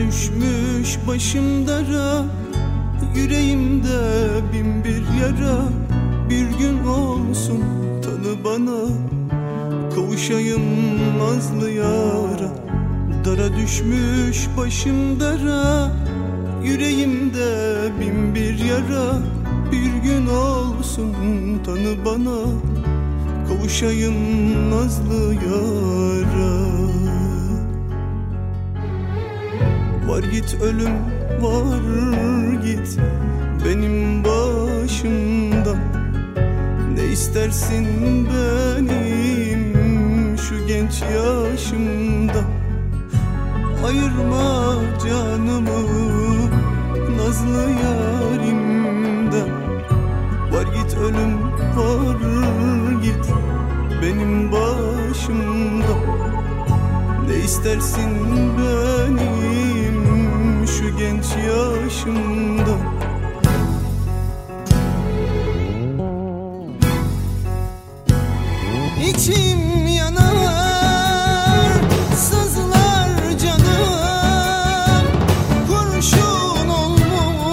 düşmüş başım dara, yüreğimde bin bir yara. Bir gün olsun tanı bana, kavuşayım nazlı yara. Dara düşmüş başım dara, yüreğimde bin bir yara. Bir gün olsun tanı bana, kavuşayım nazlı yara. Var git ölüm, var git benim başımdan. Ne istersin benim şu genç yaşımda. Ayırma canımı nazlı yarimden. Var git ölüm, var git benim başımdan. Ne istersin benim şu genç yaşımda. İçim yanar, sızlar canım. Kurşun olmuş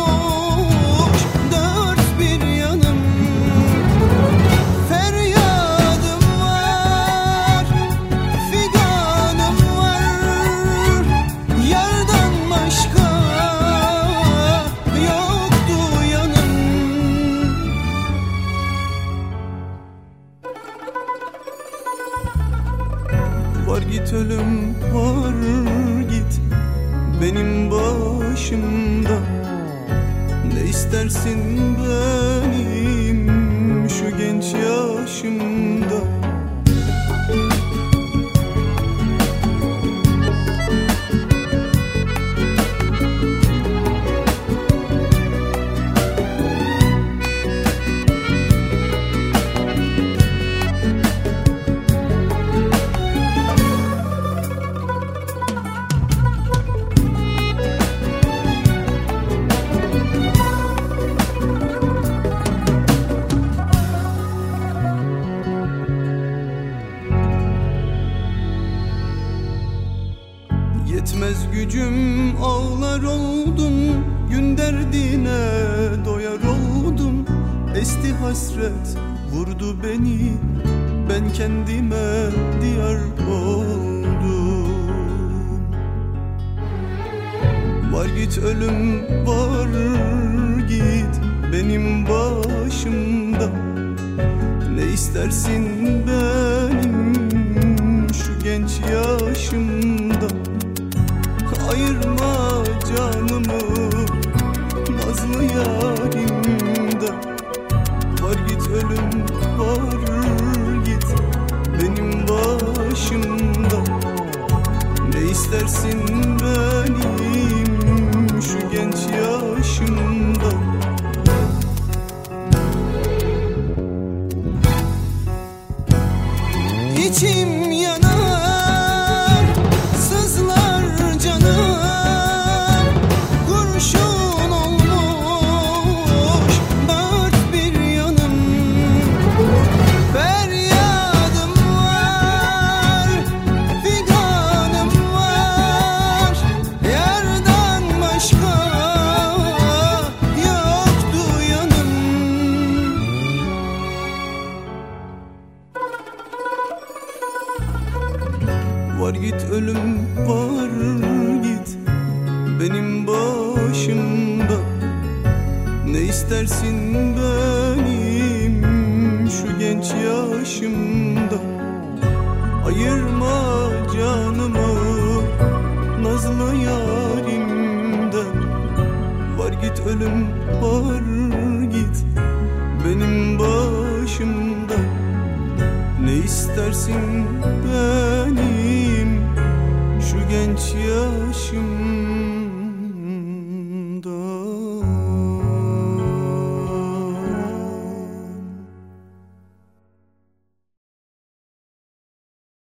dört bir yanım. Feryadım var, figanım var. Yardan başka yoktu yanım. Var git ölüm, var git benim başımda. Ne istersin benim şu genç yaşımda. Yetmez gücüm, ağlar oldum. Gün derdine doyar oldum. Esti hasret, vurdu beni. Ben kendime diyar oldum. Var git ölüm, var git benim başımda. Ne istersin benim şu genç yaşımda. Ayırma canımı nazlı yarimden. Var git ölüm, var git benim başımda. Ne istersin benim şu genç yaşımda. İçim yanar, sızlar canım. Kurşun olmuş dört bir yanım. Feryadım var, figanım var. Yardan başka yoktu yanım. Var git ölüm, var git benim başımda. Ne istersin benim şu genç yaşımda. Ayırma canımı nazlı yarimden. Var git ölüm, var git benim başımda. Ne istersin benim şu genç yaşım.